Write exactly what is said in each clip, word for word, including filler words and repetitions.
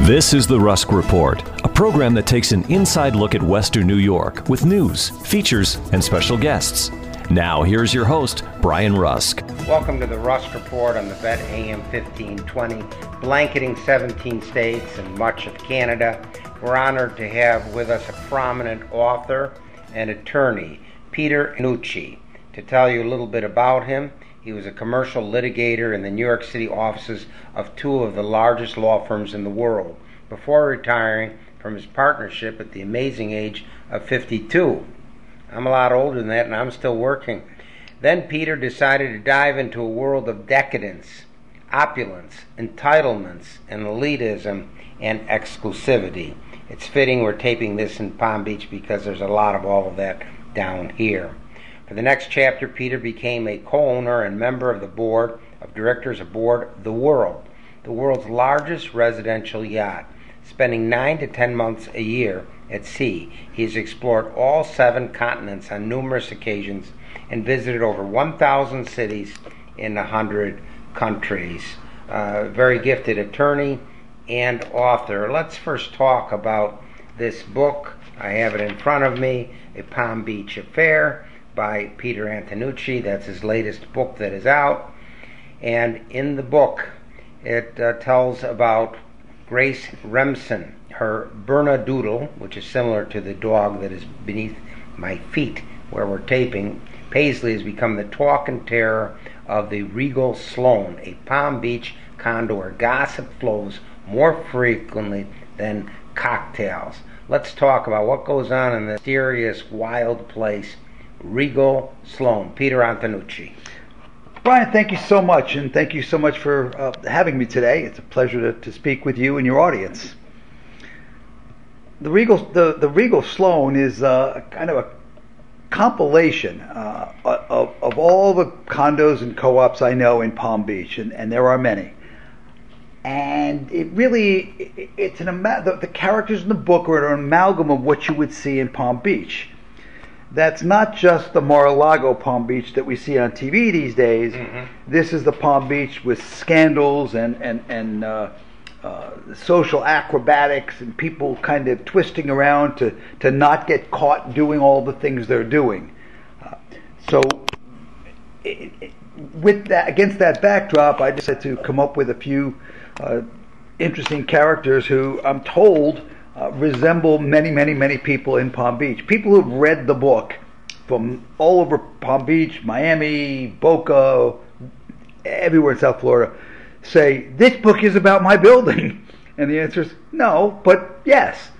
This is the Rusk Report, a program that takes an inside look at Western New York with news, features, and special guests. Now, here's your host, Brian Rusk. Welcome to the Rusk Report on the Vet A M fifteen twenty, blanketing seventeen states and much of Canada. We're honored to have with us a prominent author and attorney, Peter Antonucci. To tell you a little bit about him, he was a commercial litigator in the New York City offices of two of the largest law firms in the world, before retiring from his partnership at the amazing age of fifty-two. I'm a lot older than that, and I'm still working. Then Peter decided to dive into a world of decadence, opulence, entitlements, and elitism and exclusivity. It's fitting we're taping this in Palm Beach because there's a lot of all of that down here. For the next chapter, Peter became a co-owner and member of the board of directors aboard the World, the world's largest residential yacht. Spending nine to ten months a year at sea, he has explored all seven continents on numerous occasions and visited over one thousand cities in one hundred countries. Uh, very gifted attorney and author. Let's first talk about this book. I have it in front of me, A Palm Beach Affair by Peter Antonucci. That's his latest book that is out. And in the book, it uh, tells about Grace Remsen, her Bernedoodle, which is similar to the dog that is beneath my feet where we're taping. Paisley has become the talk and terror of the Regal Sloane, a Palm Beach condo where gossip flows more frequently than cocktails. Let's talk about what goes on in the mysterious, wild place, Regal Sloane. Peter Antonucci. Brian, thank you so much, and thank you so much for uh, having me today. It's a pleasure to, to speak with you and your audience. The Regal, the, the Regal Sloane is uh, kind of a compilation uh, of, of all the condos and co-ops I know in Palm Beach, and, and there are many. And it really, it's an ama- the, the characters in the book are an amalgam of what you would see in Palm Beach. That's not just the Mar-a-Lago Palm Beach that we see on T V these days. Mm-hmm. This is the Palm Beach with scandals and and and uh, uh, social acrobatics and people kind of twisting around to to not get caught doing all the things they're doing. Uh, so, it, it, with that, against that backdrop, I decided to come up with a few uh, interesting characters who I'm told Uh, resemble many, many, many people in Palm Beach. People who've read the book from all over Palm Beach, Miami, Boca, everywhere in South Florida, say, this book is about my building. And the answer is no, but yes.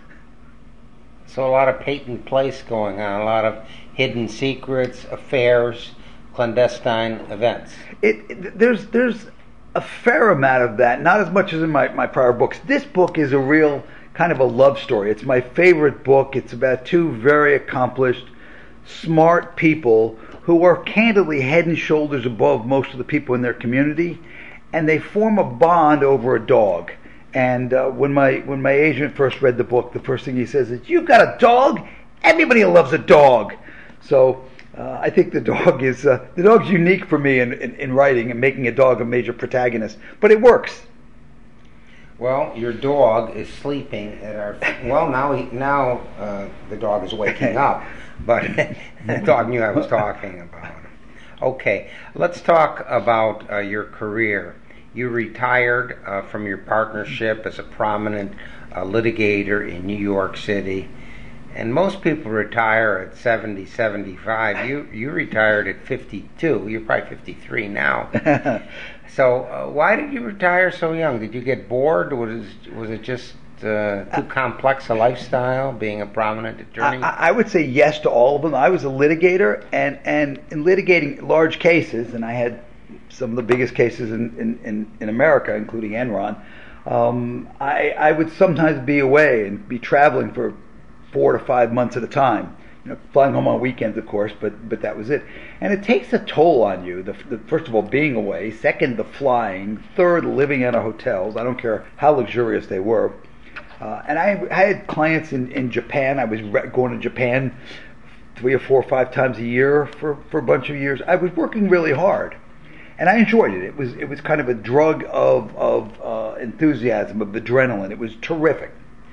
So a lot of patent place going on, a lot of hidden secrets, affairs, clandestine events. It, it there's there's a fair amount of that, not as much as in my, my prior books. This book is a real kind of a love story. It's my favorite book. It's about two very accomplished, smart people who are candidly head and shoulders above most of the people in their community, and they form a bond over a dog. And uh, when my when my agent first read the book, the first thing he says is, "You've got a dog? Everybody loves a dog." So uh, I think the dog is uh, the dog's unique for me in, in, in writing and making a dog a major protagonist, but it works. Well, your dog is sleeping at our. Well, now he, now uh, the dog is waking up, but the dog knew I was talking about him. Okay, let's talk about uh, your career. You retired uh, from your partnership as a prominent uh, litigator in New York City, and most people retire at seventy, seventy-five. You you retired at fifty-two. You're probably fifty-three now. So uh, why did you retire so young? Did you get bored? Was was it just uh, too complex a lifestyle, being a prominent attorney? I, I would say yes to all of them. I was a litigator, and, and in litigating large cases, and I had some of the biggest cases in, in, in, in America, including Enron, um, I, I would sometimes be away and be traveling for four to five months at a time. You know, flying home on weekends, of course, but but that was it. And it takes a toll on you. The, the, first of all, being away. Second, the flying. Third, living out of hotels. I don't care how luxurious they were. Uh, and I, I had clients in, in Japan. I was re- going to Japan three or four or five times a year for, for a bunch of years. I was working really hard. And I enjoyed it. It was it was kind of a drug of of uh, enthusiasm, of adrenaline. It was terrific.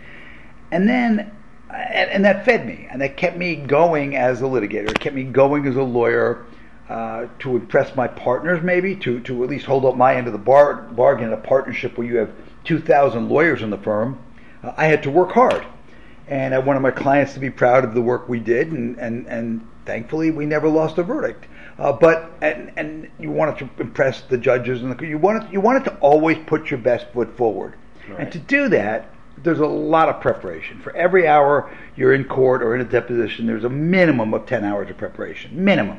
And then, and, and that fed me, and that kept me going as a litigator. It kept me going as a lawyer, uh, to impress my partners, maybe, to, to at least hold up my end of the bar, bargain in a partnership where you have two thousand lawyers in the firm. Uh, I had to work hard. And I wanted my clients to be proud of the work we did, and, and, and thankfully we never lost a verdict. Uh, but and and you wanted to impress the judges, and the, you wanted you wanted to always put your best foot forward. Right. And to do that, there's a lot of preparation. For every hour you're in court or in a deposition, there's a minimum of ten hours of preparation, minimum.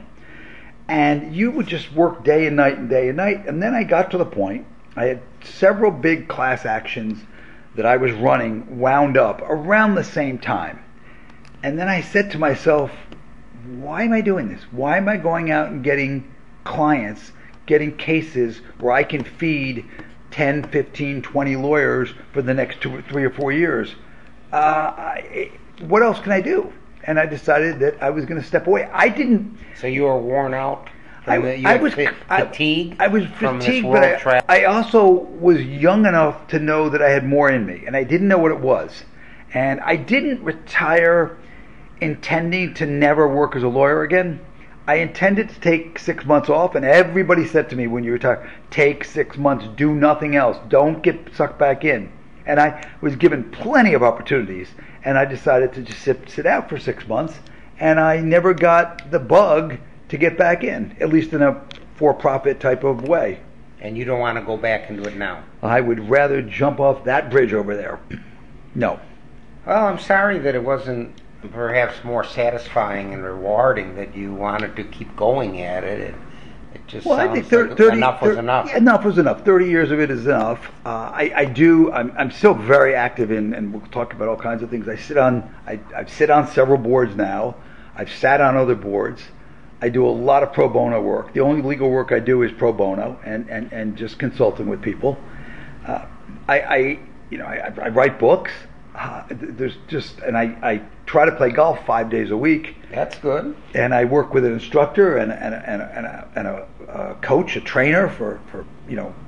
And you would just work day and night and day and night. And then I got to the point, I had several big class actions that I was running wound up around the same time. And then I said to myself, why am I doing this? Why am I going out and getting clients, getting cases where I can feed ten, fifteen, twenty lawyers for the next two or three or four years? Uh, I, what else can I do? And I decided that I was going to step away. I didn't. So you were worn out? I, the, you I was fatigued. I, I was fatigued, but I, I also was young enough to know that I had more in me, and I didn't know what it was. And I didn't retire intending to never work as a lawyer again. I intended to take six months off, and everybody said to me when you retire, take six months, do nothing else, don't get sucked back in. And I was given plenty of opportunities, and I decided to just sit, sit out for six months, and I never got the bug to get back in, at least in a for-profit type of way. And you don't want to go back into it now? I would rather jump off that bridge over there. No. Well, I'm sorry that it wasn't perhaps more satisfying and rewarding, that you wanted to keep going at it. It, it just well, sounds I think thirty, like thirty, enough thirty, was enough. Yeah, enough was enough. Thirty years of it is enough. Uh, I, I do. I'm, I'm still very active in, and we'll talk about all kinds of things. I sit on. I, I sit on several boards now. I've sat on other boards. I do a lot of pro bono work. The only legal work I do is pro bono, and, and, and just consulting with people. Uh, I, I you know I, I write books. Uh, there's just and I, I try to play golf five days a week. That's good. And I work with an instructor and and and a, and a, and a, a coach, a trainer for, for you know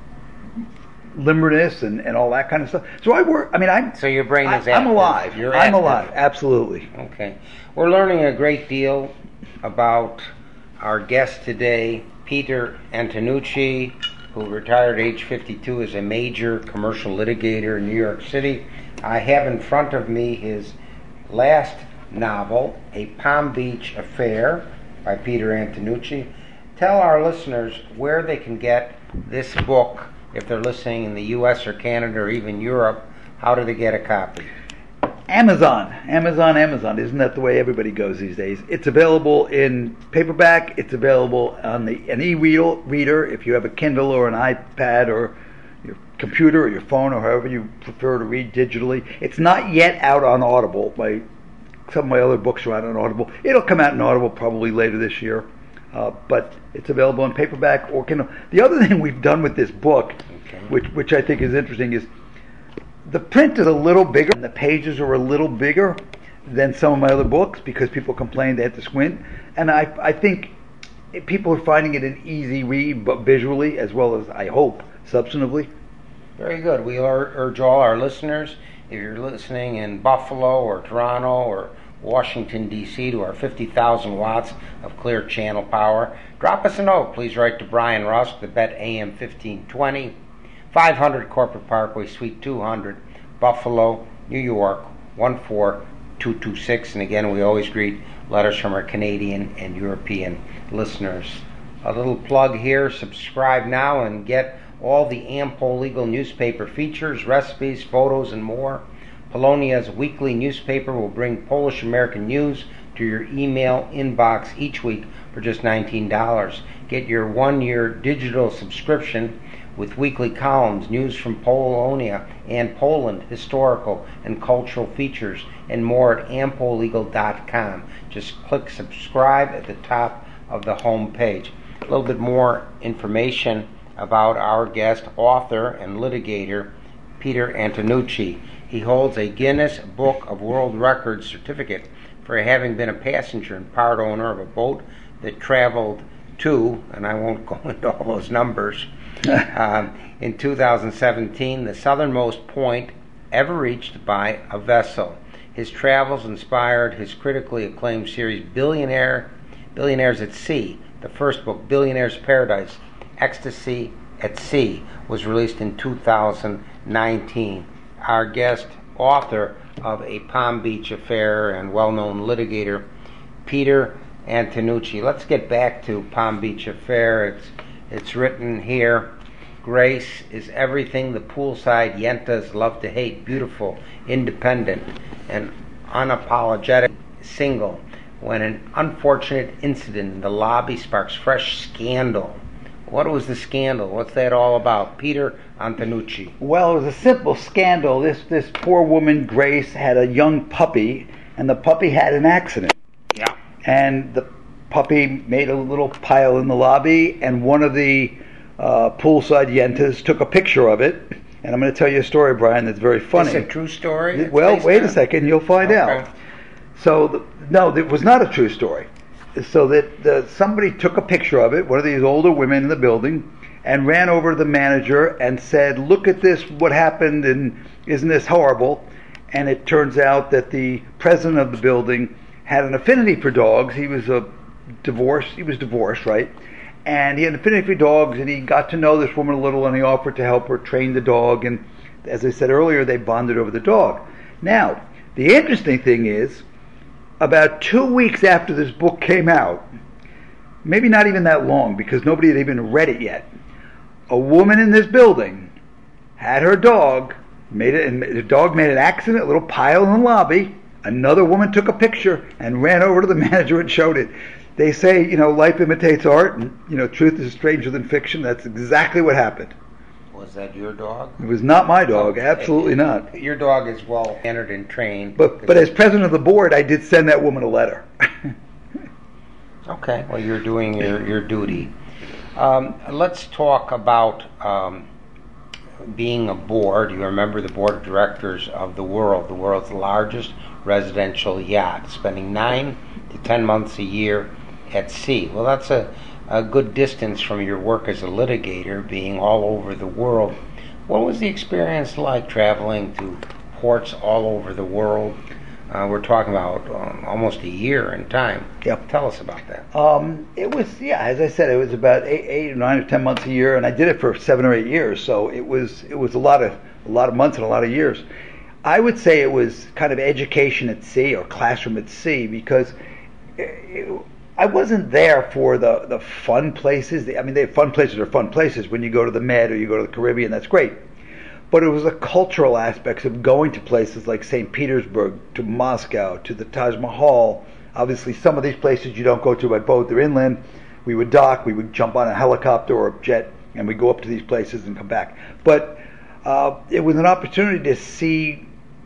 limberness and, and all that kind of stuff. So I work. I mean, I'm. So your brain is I, active. I'm alive. You're I'm active. alive. Absolutely. Okay. We're learning a great deal about our guest today, Peter Antonucci, who retired at age fifty-two as a major commercial litigator in New York City. I have in front of me his last novel, A Palm Beach Affair, by Peter Antonucci. Tell our listeners where they can get this book, if they're listening in the U S or Canada or even Europe. How do they get a copy? Amazon, Amazon, Amazon. Isn't that the way everybody goes these days? It's available in paperback. It's available on the an e-reader if you have a Kindle or an iPad or your computer or your phone or however you prefer to read digitally. It's not yet out on Audible. My some of my other books are out on Audible. It'll come out in Audible probably later this year, uh, but it's available in paperback or Kindle. The other thing we've done with this book, okay. which which I think is interesting, is the print is a little bigger and the pages are a little bigger than some of my other books because people complain they have to squint. And I I think people are finding it an easy read, but visually as well as, I hope, substantively. Very good. We urge all our listeners, if you're listening in Buffalo or Toronto or Washington, D C, to our fifty thousand watts of clear channel power, drop us a note. Please write to Brian Rusk, the Bet A M fifteen twenty, five hundred Corporate Parkway, Suite two hundred, Buffalo, New York, one four two two six. And again, we always greet letters from our Canadian and European listeners. A little plug here. Subscribe now and get all the Ampol Legal newspaper features, recipes, photos, and more. Polonia's weekly newspaper will bring Polish-American news to your email inbox each week for just nineteen dollars. Get your one-year digital subscription with weekly columns, news from Polonia and Poland, historical and cultural features, and more at ampol legal dot com. Just click subscribe at the top of the home page. A little bit more information about our guest, author and litigator, Peter Antonucci. He holds a Guinness Book of World Records certificate for having been a passenger and part owner of a boat that traveled two, and I won't go into all those numbers. um, in two thousand seventeen, the southernmost point ever reached by a vessel. His travels inspired his critically acclaimed series Billionaire, Billionaires at Sea. The first book, Billionaire's Paradise, Ecstasy at Sea, was released in two thousand nineteen. Our guest, author of A Palm Beach Affair and well-known litigator, Peter Antonucci. Let's get back to Palm Beach Affair. It's, it's written here, Grace is everything the poolside yentas love to hate, beautiful, independent, and unapologetic, single. When an unfortunate incident in the lobby sparks fresh scandal. What was the scandal? What's that all about? Peter Antonucci. Well, it was a simple scandal. This this poor woman, Grace, had a young puppy, and the puppy had an accident. Yeah. And the puppy made a little pile in the lobby, and one of the uh, poolside yentas took a picture of it. And I'm going to tell you a story, Brian, that's very funny. Is it a true story? It's Well, wait on? a second, you'll find Okay. out. So, the, no, it was not a true story. So that the, somebody took a picture of it, one of these older women in the building, and ran over to the manager and said, look at this, what happened, and isn't this horrible? And it turns out that the president of the building had an affinity for dogs. He was a divorced, he was divorced, right? And he had an affinity for dogs, and he got to know this woman a little, and he offered to help her train the dog, and as I said earlier, they bonded over the dog. Now, the interesting thing is, about two weeks after this book came out, maybe not even that long because nobody had even read it yet, a woman in this building had her dog, made it, and the dog made an accident, a little pile in the lobby. Another woman took a picture and ran over to the manager and showed it. They say, you know, life imitates art, and, you know, truth is stranger than fiction. That's exactly what happened. Was that your dog? It was not my dog, absolutely not. Your dog is well entered and trained. But but as president of the board, I did send that woman a letter. Okay, well, you're doing your, your duty. Um, let's talk about um, being a board. You remember the board of directors of the World, the world's largest residential yacht, spending nine to ten months a year at sea. Well, that's a a good distance from your work as a litigator, being all over the world. What was the experience like traveling to ports all over the world? Uh, we're talking about um, almost a year in time. Yep. Tell us about that. Um, it was, yeah, as I said, it was about eight, eight or nine or ten months a year, and I did it for seven or eight years. So it was, it was a lot of, a lot of months and a lot of years. I would say it was kind of education at sea or classroom at sea because it, I wasn't there for the, the fun places. I mean, they fun places are fun places. When you go to the Med or you go to the Caribbean, that's great. But it was the cultural aspects of going to places like Saint Petersburg, to Moscow, to the Taj Mahal. Obviously, some of these places you don't go to by boat, they're inland. We would dock, we would jump on a helicopter or a jet, and we'd go up to these places and come back. But uh, it was an opportunity to see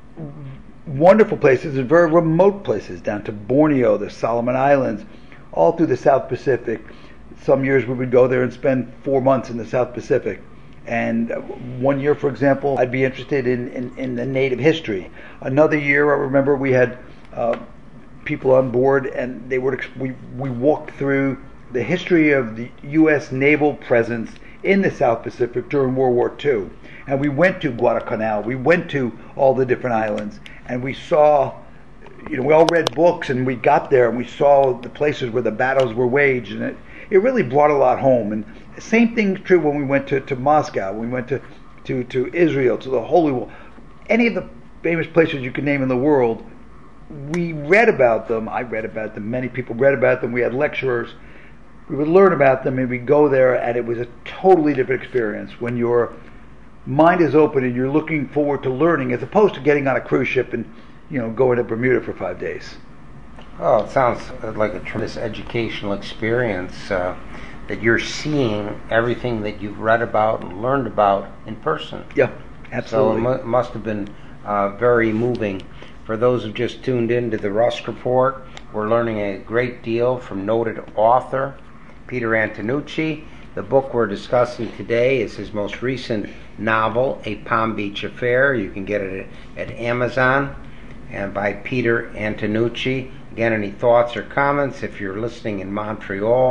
wonderful places and very remote places, down to Borneo, the Solomon Islands, all through the South Pacific. Some years we would go there and spend four months in the South Pacific. And one year, for example, I'd be interested in, in, in the native history. Another year, I remember we had uh, people on board, and they were we we walked through the history of the U S naval presence in the South Pacific during World War Two. And we went to Guadalcanal. We went to all the different islands, and we saw. You know, we all read books, and we got there and we saw the places where the battles were waged, and it, it really brought a lot home. And the same thing's true when we went to, to Moscow, when we went to, to, to Israel, to the Holy Wall, any of the famous places you could name in the world. We read about them. I read about them. Many people read about them. We had lecturers. We would learn about them, and we'd go there, and it was a totally different experience when your mind is open and you're looking forward to learning, as opposed to getting on a cruise ship and you know, going to Bermuda for five days. Oh, it sounds like a tremendous educational experience uh, that you're seeing everything that you've read about and learned about in person. Yeah, absolutely. So it mu- must have been uh, very moving. For those who just tuned in to the Rusk Report, we're learning a great deal from noted author Peter Antonucci. The book we're discussing today is his most recent novel, A Palm Beach Affair. You can get it at, at Amazon. And by Peter Antonucci. Again, any thoughts or comments, if you're listening in Montreal,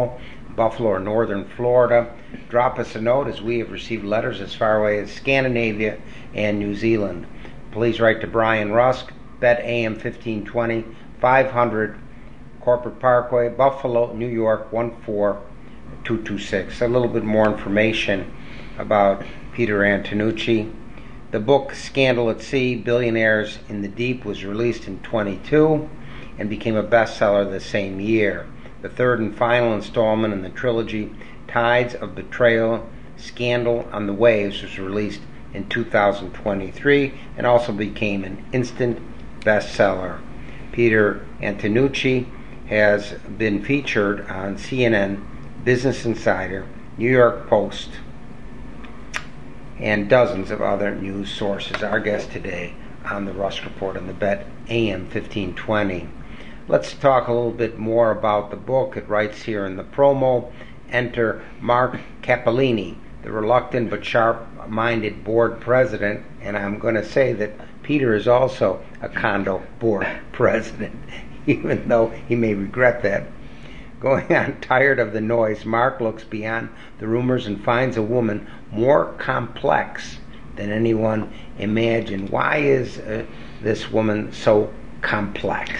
Buffalo or northern Florida, drop us a note, as we have received letters as far away as Scandinavia and New Zealand. Please write to Brian Rusk, B E T A M fifteen twenty, five hundred Corporate Parkway, Buffalo, New York one four two two six. A little bit more information about Peter Antonucci. The book Scandal at Sea, Billionaires in the Deep was released in twenty-two and became a bestseller the same year. The third and final installment in the trilogy, Tides of Betrayal, Scandal on the Waves, was released in two thousand twenty-three and also became an instant bestseller. Peter Antonucci has been featured on C N N, Business Insider, New York Post, and dozens of other news sources. Our guest today on the Rusk Report on the B E T A M fifteen twenty. Let's talk a little bit more about the book. It writes here in the promo, enter Mark Cappellini, the reluctant but sharp-minded board president, and I'm going to say that Peter is also a condo board president, even though he may regret that. Going on tired of the noise, Mark looks beyond the rumors and finds a woman more complex than anyone imagined. Why is uh, this woman so complex?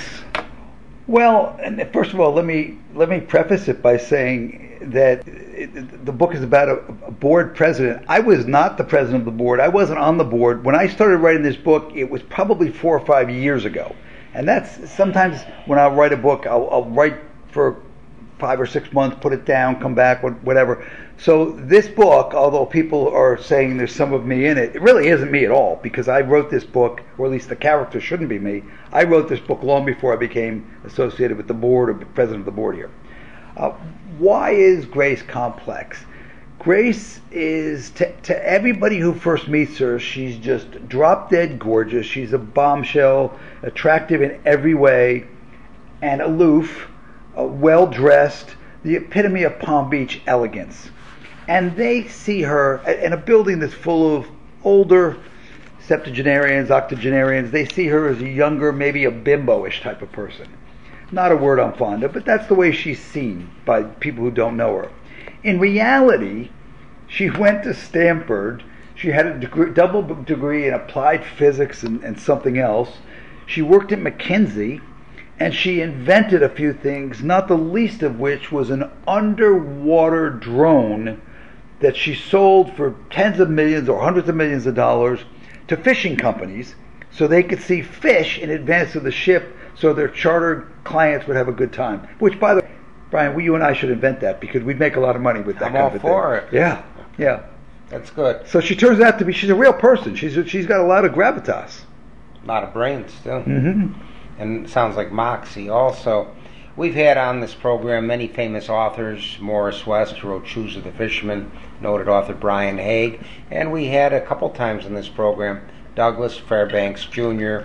Well, and first of all, let me let me preface it by saying that it, the book is about a, a board president. I was not the president of the board. I wasn't on the board. When I started writing this book, it was probably four or five years ago. And that's sometimes when I'll write a book, I'll, I'll write for five or six months, put it down, come back, whatever. So this book, although people are saying there's some of me in it, it really isn't me at all, because I wrote this book, or at least the character shouldn't be me. I wrote this book long before I became associated with the board or president of the board here. Uh, why is Grace complex? Grace is, to, to everybody who first meets her, she's just drop-dead gorgeous. She's a bombshell, attractive in every way, and aloof, uh, well-dressed, the epitome of Palm Beach elegance. And they see her in a building that's full of older septuagenarians, octogenarians. They see her as a younger, maybe a bimbo-ish type of person. Not a word I'm fond of, but that's the way she's seen by people who don't know her. In reality, she went to Stanford. She had a degree, double degree in applied physics and, and something else. She worked at McKinsey, and she invented a few things, not the least of which was an underwater drone that she sold for tens of millions or hundreds of millions of dollars to fishing companies so they could see fish in advance of the ship so their charter clients would have a good time. Which, by the way, Brian, we, you and I should invent that, because we'd make a lot of money with that I'm kind all of a for thing. it. Yeah, yeah. That's good. So she turns out to be, she's a real person. She's she's got a lot of gravitas. A lot of brains, too. Mm-hmm. And it sounds like moxie also. We've had on this program many famous authors, Morris West, who wrote Shoes of the Fisherman, noted author Brian Haig, and we had a couple times in this program Douglas Fairbanks Junior,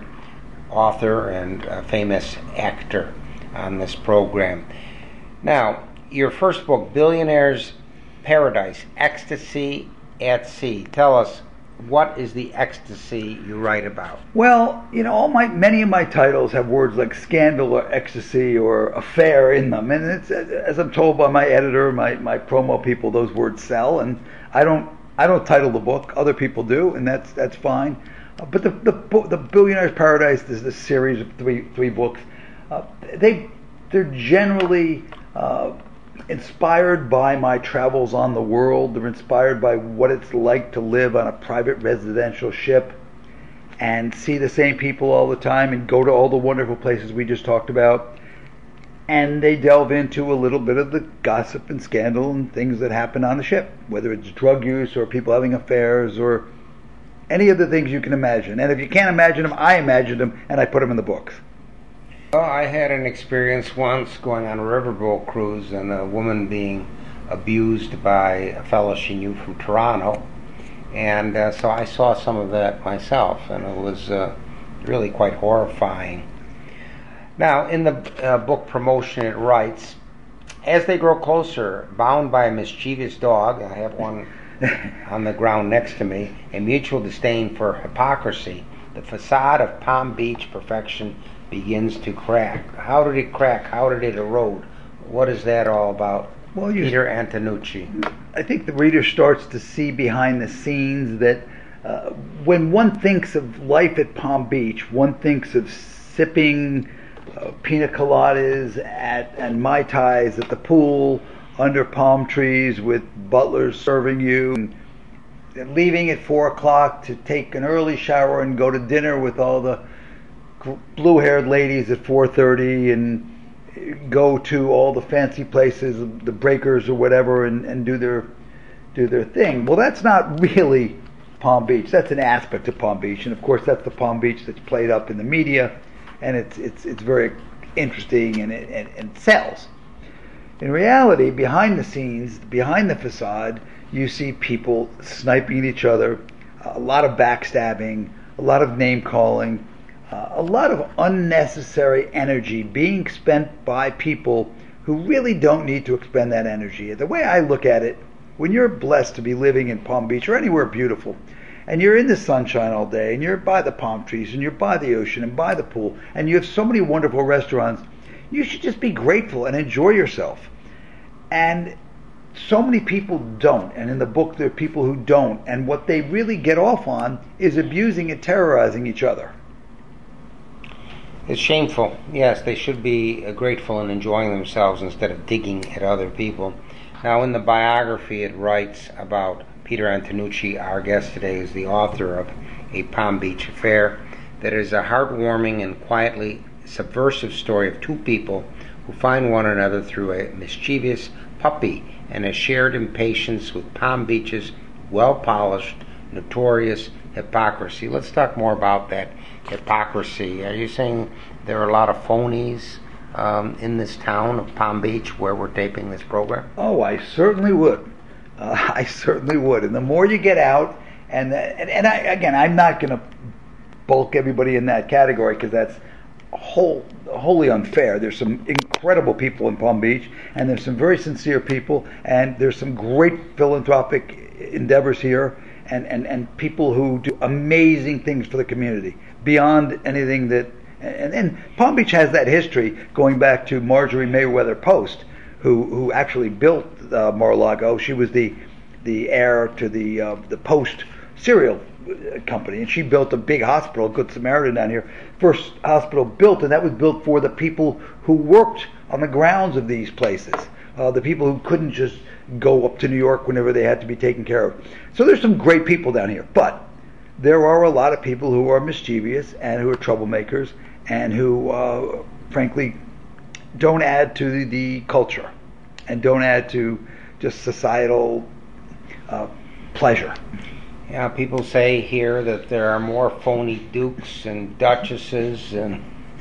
author and a famous actor on this program. Now, your first book, Billionaire's Paradise, Ecstasy at Sea. Tell us, what is the ecstasy you write about? Well, you know, all my many of my titles have words like scandal or ecstasy or affair in them, and it's, as I'm told by my editor, my, my promo people, those words sell, and I don't I don't title the book. Other people do, and that's that's fine. Uh, but the the the Billionaire's Paradise is this series of three three books. Uh, they they're generally uh, inspired by my travels on the world. They're inspired by what it's like to live on a private residential ship and see the same people all the time and go to all the wonderful places we just talked about. And they delve into a little bit of the gossip and scandal and things that happen on the ship, whether it's drug use or people having affairs or any of the things you can imagine. And if you can't imagine them, I imagined them, and I put them in the books. Well, I had an experience once going on a riverboat cruise and a woman being abused by a fellow she knew from Toronto. And uh, so I saw some of that myself, and it was uh, really quite horrifying. Now, in the uh, book promotion, it writes, as they grow closer, bound by a mischievous dog, I have one on the ground next to me, a mutual disdain for hypocrisy, the facade of Palm Beach perfection begins to crack. How did it crack? How did it erode? What is that all about? Well, you, Peter Antonucci. I think the reader starts to see behind the scenes that uh, when one thinks of life at Palm Beach, one thinks of sipping uh, pina coladas at, and Mai Tais at the pool under palm trees with butlers serving you, and leaving at four o'clock to take an early shower and go to dinner with all the blue-haired ladies at four thirty, and go to all the fancy places, the Breakers or whatever, and, and do their do their thing. Well, that's not really Palm Beach. That's an aspect of Palm Beach, and of course, that's the Palm Beach that's played up in the media, and it's it's it's very interesting and it and, and sells. In reality, behind the scenes, behind the facade, you see people sniping at each other, a lot of backstabbing, a lot of name calling. Uh, a lot of unnecessary energy being spent by people who really don't need to expend that energy. The way I look at it, when you're blessed to be living in Palm Beach or anywhere beautiful, and you're in the sunshine all day, and you're by the palm trees, and you're by the ocean, and by the pool, and you have so many wonderful restaurants, you should just be grateful and enjoy yourself. And so many people don't, and in the book there are people who don't, and what they really get off on is abusing and terrorizing each other. It's shameful. Yes, they should be grateful and enjoying themselves instead of digging at other people. Now, in the biography, it writes about Peter Antonucci. Our guest today is the author of A Palm Beach Affair, that is a heartwarming and quietly subversive story of two people who find one another through a mischievous puppy and a shared impatience with Palm Beach's well-polished, notorious hypocrisy. Let's talk more about that hypocrisy. Are you saying there are a lot of phonies um, in this town of Palm Beach where we're taping this program? Oh, I certainly would. Uh, I certainly would. And the more you get out, and and, and I, again, I'm not going to bulk everybody in that category because that's whole, wholly unfair. There's some incredible people in Palm Beach, and there's some very sincere people, and there's some great philanthropic endeavors here. And, and, and people who do amazing things for the community beyond anything that and, and Palm Beach has that history going back to Marjorie Mayweather Post, who who actually built uh, Mar-a-Lago. She was the the heir to the uh, the Post cereal company, and she built a big hospital, Good Samaritan down here, first hospital built, and that was built for the people who worked on the grounds of these places. Uh, the people who couldn't just go up to New York whenever they had to be taken care of. So there's some great people down here, but there are a lot of people who are mischievous and who are troublemakers and who, uh, frankly, don't add to the, the culture and don't add to just societal uh, pleasure. Yeah, people say here that there are more phony dukes and duchesses and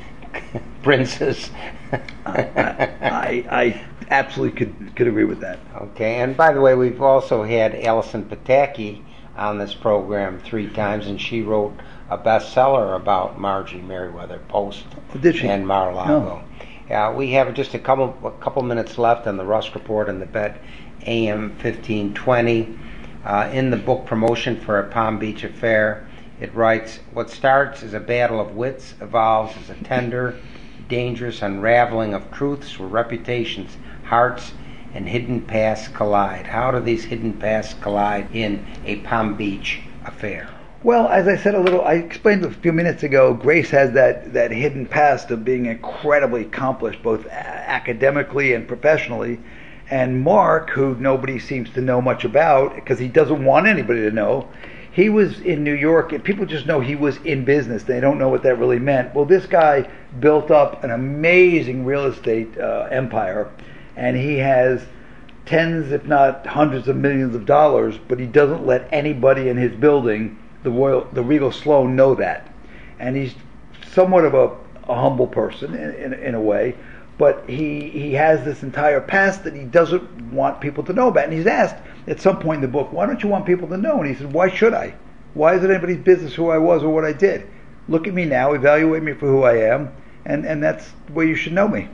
princes. I, I, I absolutely could could agree with that. Okay, and by the way, we've also had Allison Pataki on this program three times, and she wrote a bestseller about Marjorie Mayweather Post Did she? and Mar-a-Lago. No. Yeah, we have just a couple a couple minutes left on the Rusk Report and the Bet A M fifteen twenty. Uh, in the book promotion for A Palm Beach Affair, it writes, what starts as a battle of wits evolves as a tender, dangerous unraveling of truths where reputations, hearts, and hidden pasts collide. How do these hidden pasts collide in A Palm Beach Affair? Well, as I said a little, I explained a few minutes ago, Grace has that, that hidden past of being incredibly accomplished, both academically and professionally. And Mark, who nobody seems to know much about, because he doesn't want anybody to know, he was in New York, and people just know he was in business. They don't know what that really meant. Well, this guy built up an amazing real estate uh, empire, and he has tens, if not hundreds of millions of dollars, but he doesn't let anybody in his building, the Royal, the Regal Sloane, know that. And he's somewhat of a, a humble person in, in, in a way, but he, he has this entire past that he doesn't want people to know about. And he's asked at some point in the book, why don't you want people to know? And he said, why should I? Why is it anybody's business who I was or what I did? Look at me now, evaluate me for who I am, and, and that's the way you should know me.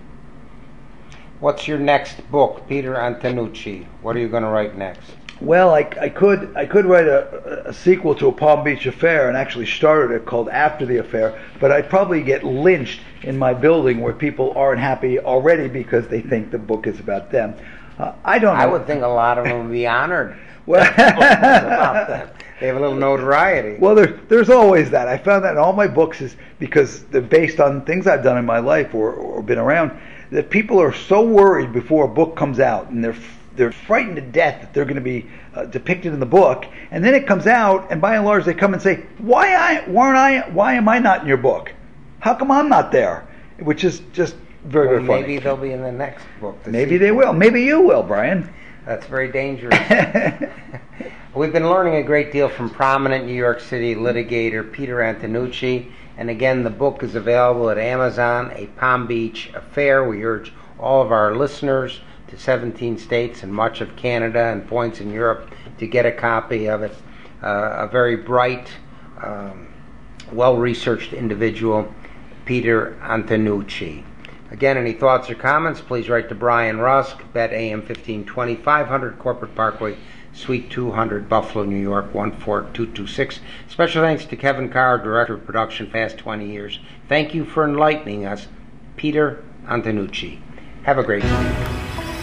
What's your next book, Peter Antonucci? What are you going to write next? Well, I, I could I could write a, a sequel to A Palm Beach Affair, and actually started it called After the Affair, but I'd probably get lynched in my building where people aren't happy already because they think the book is about them. Uh, I don't know. I would think a lot of them would be honored. Well, about them. They have a little notoriety. Well, there, there's always that. I found that in all my books is because they're based on things I've done in my life or, or been around, that people are so worried before a book comes out, and they're they're frightened to death that they're going to be uh, depicted in the book, and then it comes out, and by and large they come and say, why I weren't I why am I not in your book? How come I'm not there? Which is just very well, very funny. Maybe they'll be in the next book. The Maybe sequel. they will. Maybe you will, Brian. That's very dangerous. We've been learning a great deal from prominent New York City litigator Peter Antonucci, and again, the book is available at Amazon, A Palm Beach Affair. We urge all of our listeners to seventeen states and much of Canada and points in Europe to get a copy of it. Uh, a very bright, um, well-researched individual, Peter Antonucci. Again, any thoughts or comments, please write to Brian Rusk, B E T A M fifteen twenty, five hundred Corporate Parkway, Suite two hundred, Buffalo, New York, one four two two six. Special thanks to Kevin Carr, Director of Production, past twenty years. Thank you for enlightening us, Peter Antonucci. Have a great day.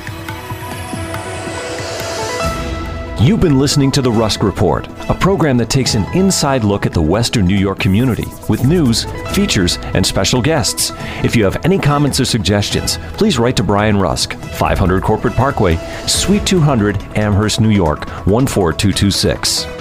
You've been listening to The Rusk Report, a program that takes an inside look at the Western New York community with news, features, and special guests. If you have any comments or suggestions, please write to Brian Rusk, five hundred Corporate Parkway, Suite two hundred, Amherst, New York, one four two two six.